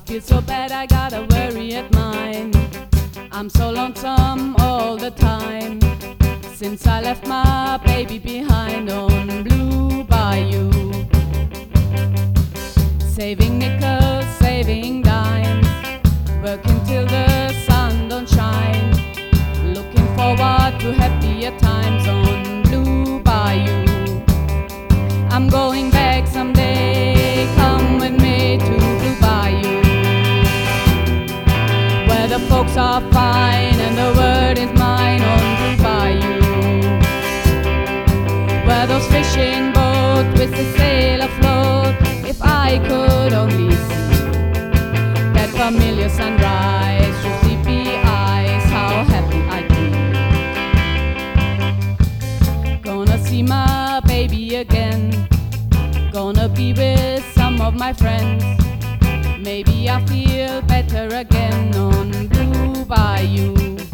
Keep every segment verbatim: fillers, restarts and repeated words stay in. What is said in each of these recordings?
feel so bad, I gotta worry at mine. I'm so lonesome all the time since I left my baby behind on Blue Bayou. Saving nickels, saving dimes, working till the sun don't shine. Looking forward to happier times on Blue Bayou. I'm going back someday, come with me to Blue Bayou, where the folks are fine and the word is mine on Blue Bayou, where those fishing boats with the sail afloat. If I could only see that familiar sunrise through sleepy eyes, how happy I'd be. Gonna see my baby again, gonna be with some of my friends. Maybe I'll feel better again on Blue Bayou.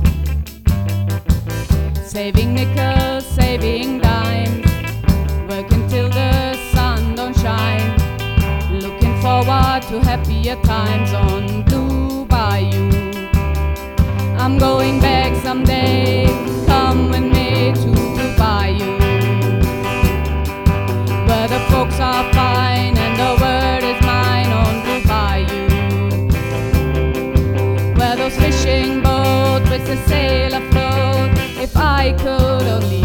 Saving nickels, saving dimes, working till the sun don't shine. Looking forward to happier times on Blue Bayou. I'm going back someday, come with me to Blue Bayou, where the folks are fine and the word is mine on Blue Bayou, where those fishing boats with the sail afloat. If I could only